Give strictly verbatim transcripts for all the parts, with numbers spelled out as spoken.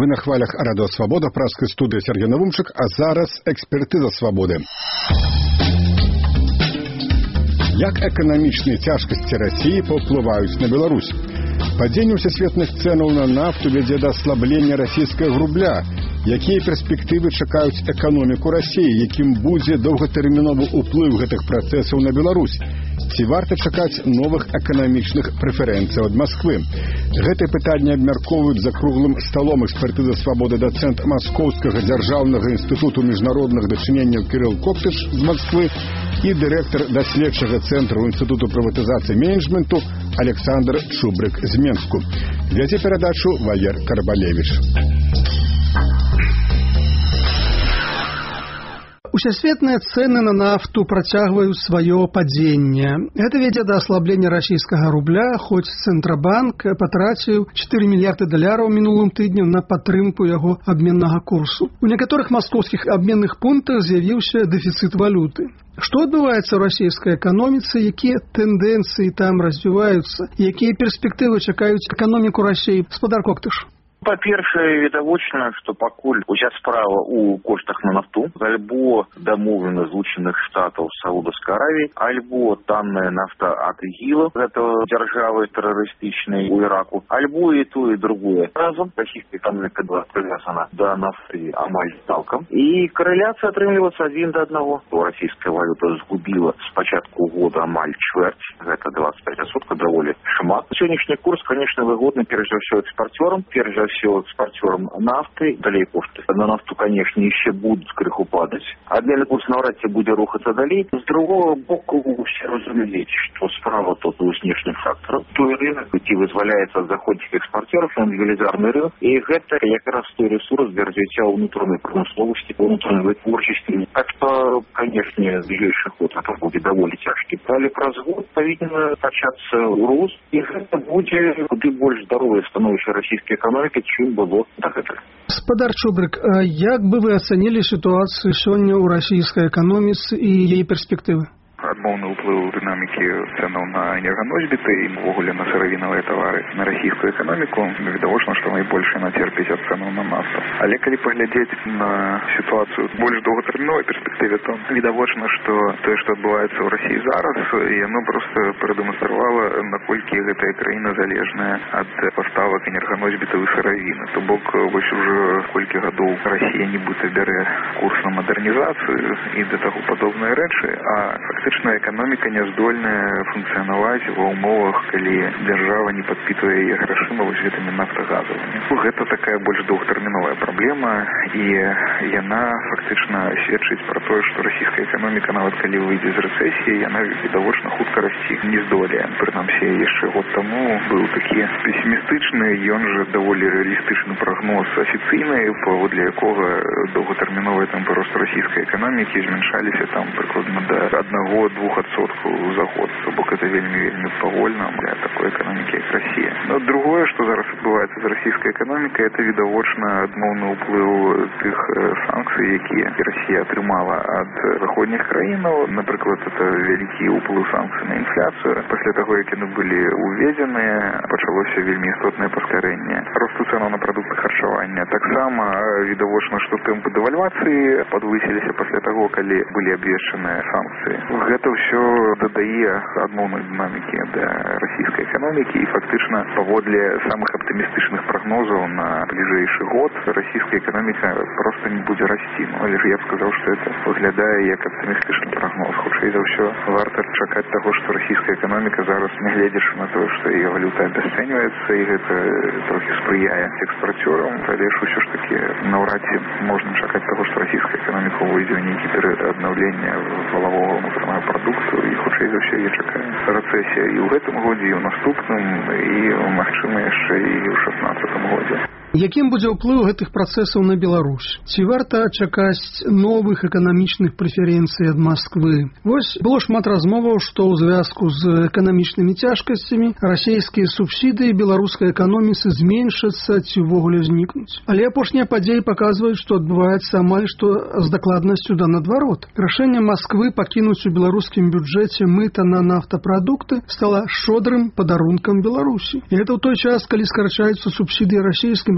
Вы на хвалях Радио Свобода, праскай студыя Сергей Навумчык, а зараз экспертыза свабоды. Як эканамічныя цяжкасці Расіі паўплываюць на Беларусь? Падзенне ўсесветных цэнаў на нафту вядзе да аслаблення расійскага рубля. Якія перспектывы чакаюць эканоміку Расіі, якім будзе доўгатэрміновы ўплыў гэтых працэсаў на Беларусь? Ці варта чакаць новых эканамічных прэферэнцый ад Масквы? Гэтае пытанне абмяркоўваюць за круглым сталом экспертызы свабоды дацэнт Маскоўскага дзяржаўнага інстытуту міжнародных дачыненняў Кірыл Коптыч з Масквы і дырэктар даследчага цэнтру інстытуту прыватызацыі менеджменту Александр Чубрык з Менску. Вядзе перадачу Валер Карбалевіч. Усесветныя цэны на нафту працягваюць сваё падзенне. Гэта вядзе да аслаблення расійскага рубля, хоць Цэнтрабанк патраціў чатыры мільярды даляраў мінулым тыднем на падтрымку яго абменнага курсу. У некаторых маскоўскіх абменных пунктах з'явіўся дэфіцыт валюты. Што адбываецца ў расійскай эканоміцы, якія тэндэнцыі там развіваюцца, якія перспектывы чакаюць эканоміку Расіі? Спадар Коктыш. Па-першае, відавочна, што пакуль уся справа ў коштах на нафту, альбо дамоўлена злучаных штатаў Саудаўскай Аравіі, альбо танная нафта ад ІГІЛа, гэта дзяржавы тэрарыстычнай у Іраку, альбо і то, і другое. Разам расійская эканоміка была прывязана да нафты амаль цалкам. І карэляцыя атрымліваецца адзін да аднаго. Расійская валюта згубіла з пачатку года амаль чвэрць, гэта двадцать пять адсоткаў, даволі шмат. Сённяшні курс, конечно, выгодны, перш за ўсё, экспарцёрам, перш за все экспортерам нафты, далей кошты на нафту, конечно, еще будут крыху падать. Обменный курс навряд ці будзе рухаться далей. С другого боку, все разумеюць, что справа тут у внешних факторов. Той рынок, які вызваляецца ад заходніх экспортеров на велізарны рынок, і гэта якраз той ресурс для развіцця ўнутранай прамысловасці, ўнутранай вытворчасці. Так что, конечно, ближайший ход это будет довольно цяжкі. Але праз год павінен пачацца рост, і гэта будзе куды больш здаровае становішча расійскай эканомікі, чым было да гэтага. Спадар Чубрык, як бы вы ацанілі сітуацыю сёння ў расійскай эканоміцы і яе перспектывы? Адмоўны ўплыў дынамікі цэнаў на энерганосьбіты і ўвогуле на сыравінавыя тавары на расійскую эканоміку відавочна, што найбольш яна церпіць ад цэнаў на нафту. Але калі паглядзець на сітуацыю больш доўгатэрміновай перспектыве, то відавочна, што тое, што адбываецца ў Расіі зараз, яно проста прадэманстравала, наколькі гэтая краіна залежная ад паставак энерганосьбітаў і сыравіны. То бок вось ужо колькі гадоў Расія нібыта бярэ курс на мадэрнізацыю і да таго падобныя рэчы, а фактычна эканоміка не здольная функцыянаваць ва ўмовах, калі дзяржава не падпітвае яе грашыма вось гэтымі нафтагазавымі. Гэта такая больш доўгатэрміновая праблема, і яна фактычна сведчыць пра тое, што расійская эканоміка, нават калі выйдзе з рэцэсіі, яна відавочна хутка расці не здолее. Прынамсі, яшчэ год таму быў такі песімістычны, ён жа даволі рэалістычны прагноз афіцыйны, паводле якога доўгатэрміновыя тэмпы росту расійскай эканомікі змяншаліся там прыкладна да аднаго-двух адсоткаў за год. То бок это вельмі-вельмі павольна для такой эканомікі, як Расія. Но другое, што зараз адбываецца з расійскай эканомікай, это відавочна адмоўны ўплыў тых санкцый, якія Расія атрымала ад заходніх краінаў. Напрыклад, это вялікі ўплыў санкцый на інфляцыю. Пасля таго, як яны былі уведзеныя, пачалося вельмі істотнае паскарэнне росту цэнаў на прадукты харчавання. Таксама відавочна, што тэмпы дэвальвацыі падвысіліся пасля таго, калі былі абвешчаныя санкцыі. Гэта ўсё дадае адмоўнай дынамікі да расійскай эканомікі, і фактычна паводле самых аптымістычных прагнозаў на бліжэйшы год расійская эканоміка проста не будзе расці. Ну, але ж я б сказаў, што это выглядае як аптымістычны прагноз. Хутчэй за ўсё варта чакаць таго, што расійская эканоміка зараз, нягледзячы на тое, што яе валюта абясцэньваецца, і гэта трохі спрыяе экспарцёрам, але ж усё ж такі наўрад ці можна чакаць таго, што расійская эканоміка ўвойдзе ў нейкі перыяд аднаўлення валавога ўнутранага прадукту, і хутчэй за ўсё яе чакае рэцэсія і ў гэтым годзе, і ў наступным, і магчыма яшчэ і ў шаснаццатым годзе. Якім будзе ўплыў гэтых працэсаў на Беларусь? Ці варта чакаць новых эканамічных прэферэнцый ад Масквы? Вось было шмат размоваў, што ў звязку з эканамічнымі цяжкасцямі расійскія субсідыі беларускай эканоміцы зменшацца ці ўвогуле знікнуць. Але апошнія падзеі паказваюць, што адбываецца амаль што з дакладнасцю да наадварот. Рашэнне Масквы пакінуць у беларускім бюджэце мыта на нафтапрадукты стала шчодрым падарункам Беларусі. І гэта ў той час, калі скарачаюцца субсідыі расійскім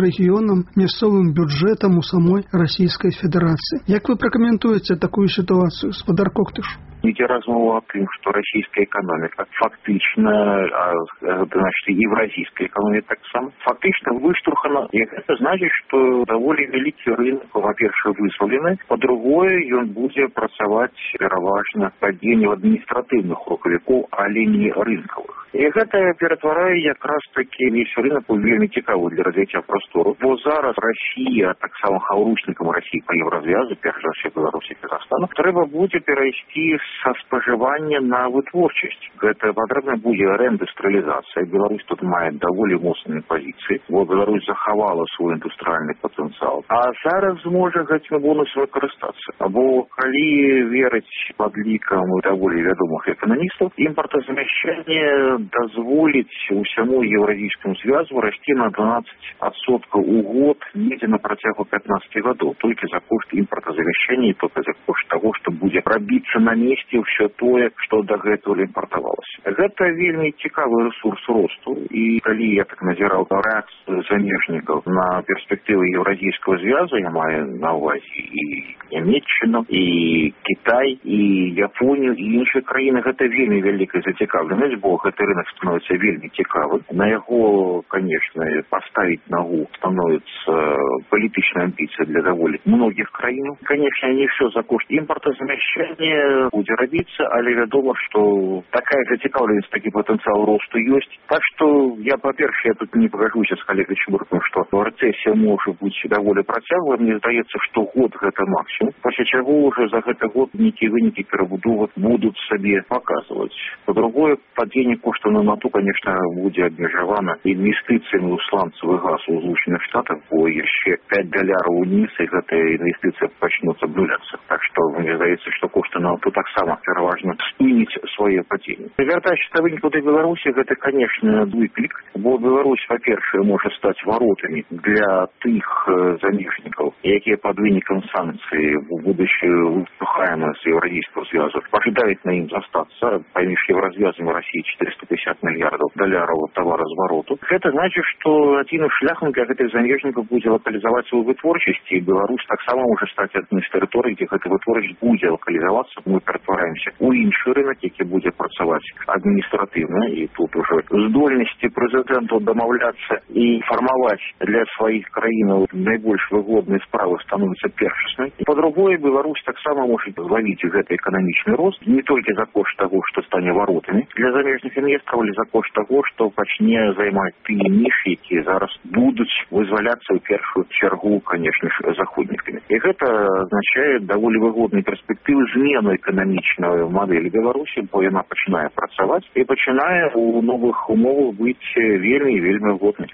рэгіёнам, мясцовым бюджэтам у самой Расійскай Федэрацыі. Як вы пракаментуеце такую сітуацыю, спадар Коктыш? Ідзе размова аб тым, што расійская эканоміка фактычна, а значыць і еўразійская эканоміка таксама, фактычна выштурхана. І гэта значыць, што даволі вялікі рынок, па-першае, вызвалены, па-другое, ён будзе працаваць пераважна падзенне адміністратыўных рухавікоў, але не рынкавых. І гэта ператварае якраз такі весь рынок у вельмі цікавы для развіцця прастору. Бо зараз Расія, таксама хаўручнікам Расіі па еўразвязу, перш за ўсё Беларусі і Казахстану, трэба будзе перайсці са спажывання на вытворчасць. Гэта патрэбна будзе рэіндустрыялізацыя. Беларусь тут мае даволі моцныя пазіцыі, бо Беларусь захавала свой індустрыяльны патэнцыял. А зараз зможа гэтым бонусам карыстацца. Або калі верыць падлікам даволі вядомых эканамістаў, імпартазамяшчанне дазволіць усяму еўразійскаму звязу расці на дванаццаць адсоткаў у год недзе на працягу пятнаццаць гадоў, толькі за кошт імпартазамяшчання і толькі за кошт таго, што будзе рабіцца на месцы ўсё тое, што дагэтуль імпартавалася. Гэта вельмі цікавы рэсурс росту, і калі я так назіраў рэакцыю замежнікаў на перспектывы еўразійскага звязу, я маю на ўвазе і Нямецчыну, і Кітай, і Японію, і іншыя краіны, гэта вельмі вялікая зацікаўленасць, бо гэты рынок становіцца вельмі цікавым. На яго, конечно, паставіць нагу становіцца палітычная амбіцыя для даволі многіх краін. Конечно, не ўсё за кошт імпартазамяшчання будзе рабіцца, але вядома, што такая зацікаўленасць, такі патэнцыял росту ёсць. Так што я, па-першае, я тут не пагажуся з калегай Чубыркам, што рэцэсія можа быць даволі працяглая. Мне здаецца, што год гэта максімум, пасля чаго ўжо за гэты год нейкія вынікі перабудовы будуць сабе паказваць. Па-другое, падзенне коштаў на нафту, конечно, будзе абмежавана інвестыцыямі ў сланцавы газ у Злучаных Штатах, бо яшчэ пяць даляраў уніз, і гэтая інвестыцыя пачнуцца абнуляцца. Так што мне здаецца, што кошты на нафту таксама пераважна спыніць свае падзенні. Вяртаючыся да вынікаў да Беларусі, гэта, конечно, выклік, бо Беларусь, па-першае, можа стаць варотамі для тых замежнікаў, якія пад вынікам санкцый будучы выступаемыя з еўразійскага звязу, пажадаюць на ім застацца. Паміж еўразвязам Расіі четыреста пятьдесят мільярдаў даляраў таваразвароту. Гэта значыць, што адзіным шляхам для гэтых замежнікаў будзе лакалізаваць сваю вытворчасць, і Беларусь таксама можа стаць адной з тэрыторый, дзе гэта вытворчасць будзе лакалізавацца. Мы ператвараемся у іншы рынок, які будзе працаваць адміністратыўна, і тут ужо здольнасці прэзідэнту дамаўляцца і фармаваць для сваіх краінаў найбольш выгодныя справы становіцца першаснай. Па-другое, Беларусь таксама можа злавіць гэты эканамічны рост не толькі за кошт таго, што стане варотамі для замежных інвестараў, але за кошт таго, што пачне займаць тыя нішы, якія зараз будуць вызваляцца ў першую чаргу, конечно ж, заходнікамі. І гэта азначае даволі выгодныя перспектывы змены эканамічнай мадэлі Беларусі, бо яна пачынае працаваць і пачынае у новых умовах быць вельмі і вельмі выгоднай.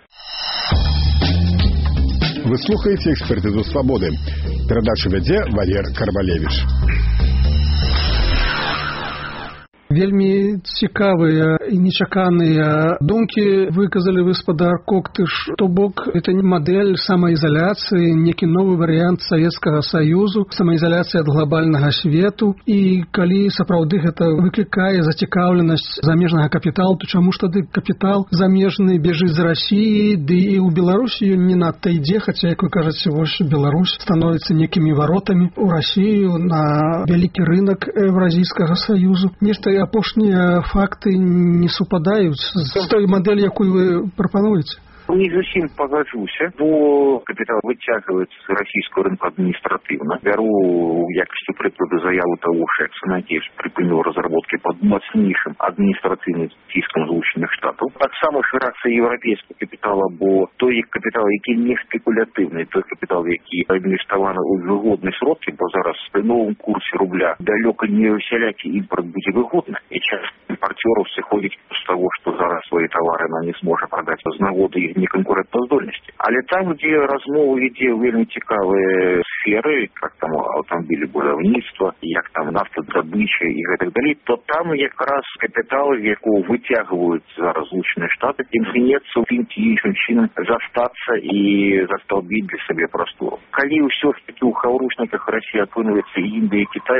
Вы слухаеце «Экспертизу свободы». Перадачу вядзе Валер Карбалевич. Вельмі цікавыя і нечаканыя думкі выказалі вы, спадар Коктыш. То бок, это не мадэль самаізаляцыі, некі новы варыянт Савецкага Саюзу, самаізаляцыя ад глобальнага свету. І калі сапраўды гэта выклікае зацікаўленасць замежнага капіталу, то чаму ж тады капітал замежны бежыць з Расіі, ды і ў Беларусі ён не надта ідзе, хаця, як вы кажаце, вось Беларусь становіцца некімі варотамі ў Расію на вялікі рынак Еўразійскага Саюзу. Нешта апошнія факты не супадаюць з той мадэлі, якую вы прапануеце. Не зусім пагаджуся, бо капітал выцягваецца з расійскага рынку адміністратыўна. Бяру ў якасці прыкладу заяву таго ж Эксона, які прыпыніў разработкі пад мацнейшым адміністрацыйным ціскам Злучаных Штатаў. Таксама шырацыя еўрапейскага капітала, бо той капітал, які не спекулятыўны, той капітал, які інвеставаны ў выгодныя сродкі, бо зараз пры новым курсе рубля далёка не усялякі імпорт будзе выгодны. І частка імпарцёраў сыходзіць з таго, што зараз свае тавары она не зможа прадаць з нагоды іх неконкурентаздольнасці. Але там, дзе размова ідзе ў вельмі цікавыя сферы, як там аўтамабілебудаўніцтва, як там нафтадабыча і гэтак далей, то там якраз капітал, якого выцягваюць зараз Злучаныя Штаты, імкнецца тым ці іншым чынам застацца і засталбіць для сабе прастору. Калі ўсё ж такі ў хаўручніках Расіі апынуецца Індыя і Кітай,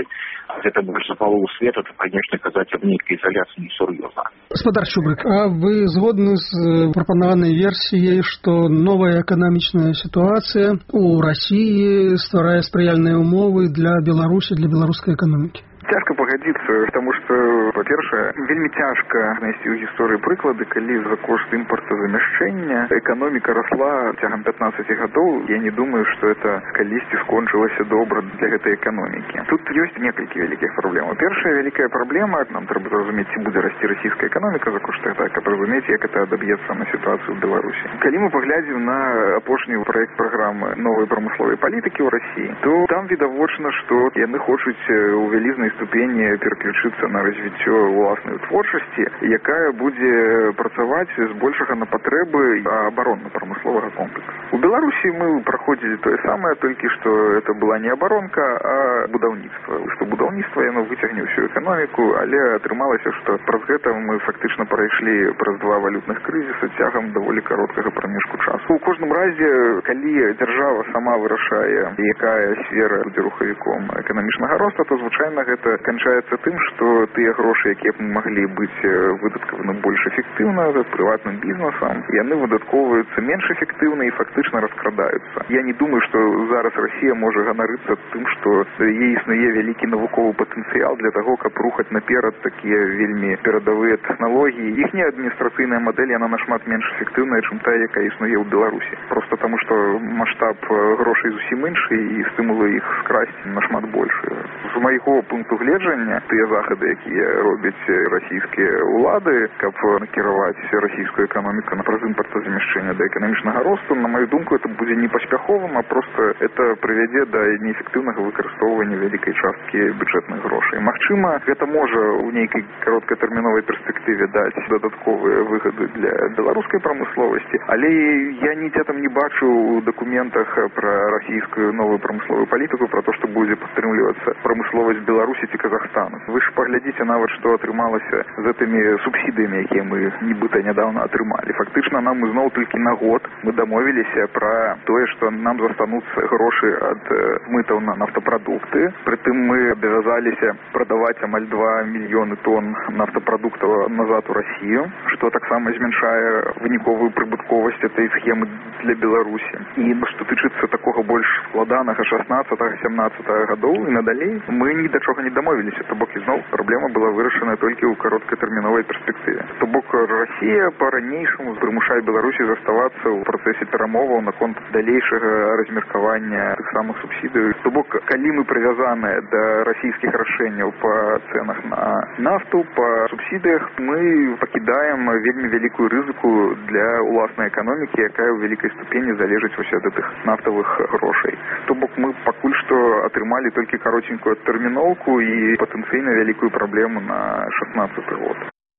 Это больше полову света, то, конечно, казать об некой изоляции несерьезно. Гаспадар Чубрык, а вы згодны з прапанаванай версіяй, што новая эканамічная сітуацыя у России стварае спрыяльныя умовы для Беларусі, для беларускай эканомікі? Цяжка пагадзіцца, таму што, па-першае, вельмі цяжка знайсці ў гісторыі прыклады, калі за кошт імпартазамяшчэння эканоміка расла цягам пятнаццаці гадоў. Я не думаю, што это калісьці скончылася добра для гэтай эканомікі. Тут ёсць некалькі вялікіх праблем. Першая вялікая праблема, нам трэба зразумець, ці будзе расці расійская эканоміка за кошт гэтага, каб разумець, як это адаб'ецца на сітуацыю ў Беларусі. Калі мы паглядзім на апошні праект праграмы новай прамысловай палітыкі ў Расіі, то там відавочна, што яны хочуць у вялізнай ступені пераключыцца на развіццё ўласнай творчасці, якая будзе працаваць збольшага на патрэбы абаронна-прамысловага комплексу. У Беларусі мы праходзілі тое самае, толькі што это была не абаронка, а будаўніцтва. Што будаўніцтва яно выцягне ўсю эканоміку, але атрымалася, што праз гэта мы фактычна прайшлі праз два валютных крызіса цягам даволі кароткага прамежку часу. У кожным разе, калі дзяржава сама вырашае, якая сфера будзе рухавіком эканамічнага росту, то звычайна гэта канчаецца тым, што тыя грошы, якія б маглі быць выдаткаваны больш эфектыўна прыватным бізнесам, яны выдаткоўваюцца менш эфектыўна і фактычна раскрадаюцца. Я не думаю, што зараз Расія можа ганарыцца тым, што яе існуе вялікі навуковы патэнцыял для таго, каб рухаць наперад такія вельмі перадавыя тэхналогіі. Іхняя адміністрацыйная мадэль, яна нашмат менш эфектыўная, чым тая, якая існуе ў Беларусі. Проста таму, што маштаб грошай зусім іншы і стымулы іх скрасці нашмат большы. З майго пункту гледжання, тыя захады, якія робяць расійскія ўлады, каб накіраваць расійскую эканоміку на праз імпартазамяшчэння да эканамічнага росту, на маю думку, это будзе не паспяховым, а проста это прывядзе да неэфектыўнага выкарыстоўвання вялікай часткі бюджэтных грошай. Магчыма, гэта можа ў нейкай кароткатэрміновай перспектыве даць дадатковыя выгады для беларускай прамысловасці, але я нідзе там не бачу ў дакументах пра расійскую новую прамысловую палітыку, пра то, што будзе падтрымлівацца прамысловасць Беларусі ці Казахстану. Вы ж паглядзіце нават, што атрымалася з гэтымі субсідыямі, якія мы нібыта нядаўна атрымалі. Фактычна нам зноў толькі на год мы дамовіліся пра тое, што нам застануцца грошы ад мытаў на нафтапрадукты. Прытым мы абавязаліся прадаваць амаль два мільёны тонн нафтапрадуктаў назад у Расію, што таксама змяншае выніковую прыбытковасць этой схемы для Беларусі. І што тычыцца такога больш складанага шаснаццатага-сямнаццатага гадоў і надалей, мы ні да чога не дамовіліся. То бок ізноў праблема была вырашана толькі ў кароткатэрміновай перспектыве. То бок Расія па-ранейшаму прымушае Беларусі заставацца ў працэсе перамоваў наконт далейшага размеркавання тых самых субсідый. То бок, калі мы прывязаныя да расійскіх рашэнняў па цэнах на нафту, па субсідыях, мы пакідаем вельмі вялікую рызыку для ўласнай эканомікі, якая ў вялікай ступені залежыць вось ад гэтых нафтавых грошай. То бок, мы пакуль што атрымалі толькі каротенькую адтэрміноўку і патэнцыйна вялікую праблему на шаснаццаты год.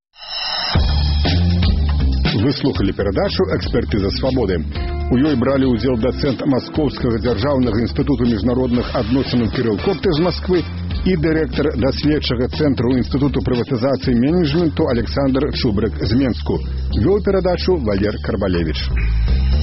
Вы слухали перадачу «Экспертыза свабоды». У ёй бралі ўдзел дацэнт Маскоўскага дзяржаўнага інстытуту міжнародных адносінаў Кірыл Копты з Масквы і дырэктар даследчага цэнтру інстытуту прыватызацыі менеджменту Александр Чубрык з Менску. Вёў перадачу Валер Карбалевіч.